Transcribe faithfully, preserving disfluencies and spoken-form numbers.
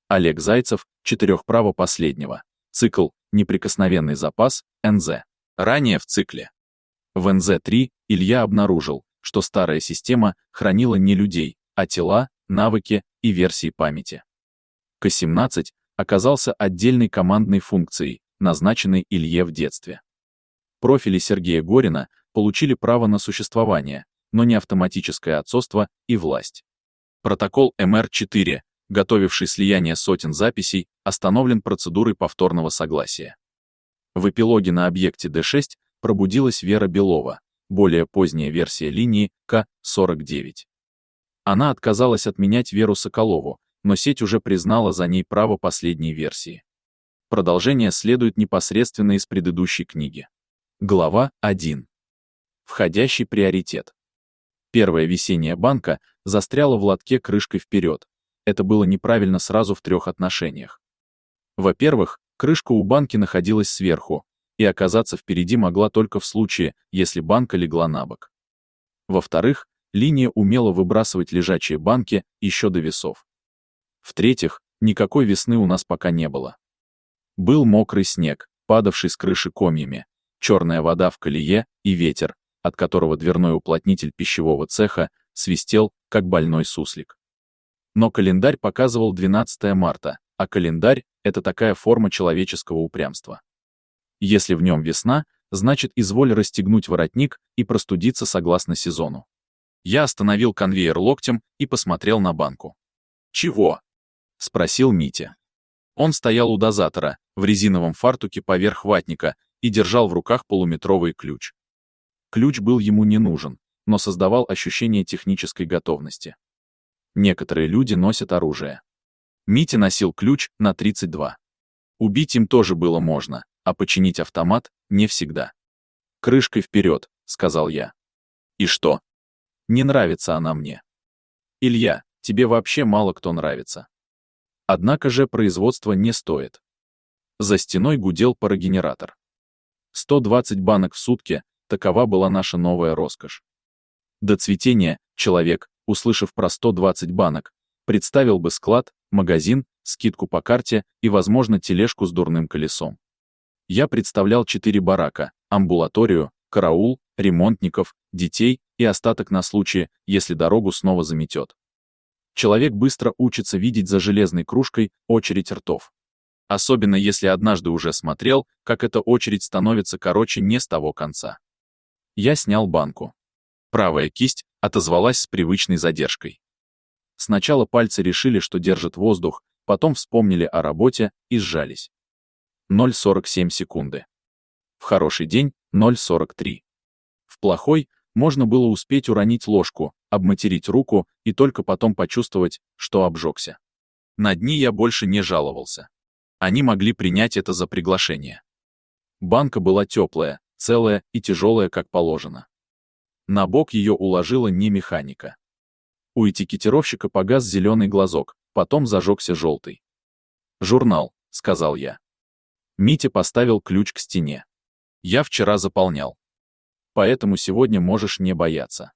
Олег Зайцев, четырехправо последнего. Цикл «Неприкосновенный запас», эн зэ. Ранее в цикле. В эн зэ три Илья обнаружил, что старая система хранила не людей, а тела, навыки и версии памяти. ка семнадцать оказался отдельной командной функцией, назначенной Илье в детстве. Профили Сергея Горина получили право на существование, но не автоматическое отцовство и власть. Протокол эм эр четыре, готовивший слияние сотен записей, остановлен процедурой повторного согласия. В эпилоге на объекте дэ шесть пробудилась Вера Белова, более поздняя версия линии ка сорок девять. Она отказалась отменять Веру Соколову, но сеть уже признала за ней право последней версии. Продолжение следует непосредственно из предыдущей книги. Глава один. Входящий приоритет. Первая весенняя банка застряла в лотке крышкой вперед. Это было неправильно сразу в трех отношениях. Во-первых, крышка у банки находилась сверху, и оказаться впереди могла только в случае, если банка легла на бок. Во-вторых, линия умела выбрасывать лежачие банки еще до весов. В-третьих, никакой весны у нас пока не было. Был мокрый снег, падавший с крыши комьями, черная вода в колее и ветер, от которого дверной уплотнитель пищевого цеха свистел, как больной суслик. Но календарь показывал двенадцатое марта, а календарь — это такая форма человеческого упрямства. Если в нем весна, значит, изволь расстегнуть воротник и простудиться согласно сезону. Я остановил конвейер локтем и посмотрел на банку. «Чего?» — спросил Митя. Он стоял у дозатора, в резиновом фартуке поверх ватника, и держал в руках полуметровый ключ. Ключ был ему не нужен, но создавал ощущение технической готовности. Некоторые люди носят оружие. Митя носил ключ на тридцать два. Убить им тоже было можно, а починить автомат — не всегда. «Крышкой вперед», — сказал я. «И что?» «Не нравится она мне». «Илья, тебе вообще мало кто нравится». Однако же производство не стоит. За стеной гудел парогенератор. сто двадцать банок в сутки — такова была наша новая роскошь. До цветения человек, услышав про сто двадцать банок, представил бы склад, магазин, скидку по карте и, возможно, тележку с дурным колесом. Я представлял четыре барака, амбулаторию, караул, ремонтников, детей и остаток на случай, если дорогу снова заметет. Человек быстро учится видеть за железной кружкой очередь ртов. Особенно если однажды уже смотрел, как эта очередь становится короче не с того конца. Я снял банку. Правая кисть отозвалась с привычной задержкой. Сначала пальцы решили, что держат воздух, потом вспомнили о работе и сжались. ноль целых сорок семь секунды. В хороший день — ноль целых сорок три. В плохой можно было успеть уронить ложку, обматерить руку и только потом почувствовать, что обжегся. На дни я больше не жаловался. Они могли принять это за приглашение. Банка была теплая, целая и тяжелая, как положено. На бок ее уложила не механика. У этикетировщика погас зеленый глазок, потом зажегся желтый. «Журнал», — сказал я. Митя поставил ключ к стене. «Я вчера заполнял. Поэтому сегодня можешь не бояться».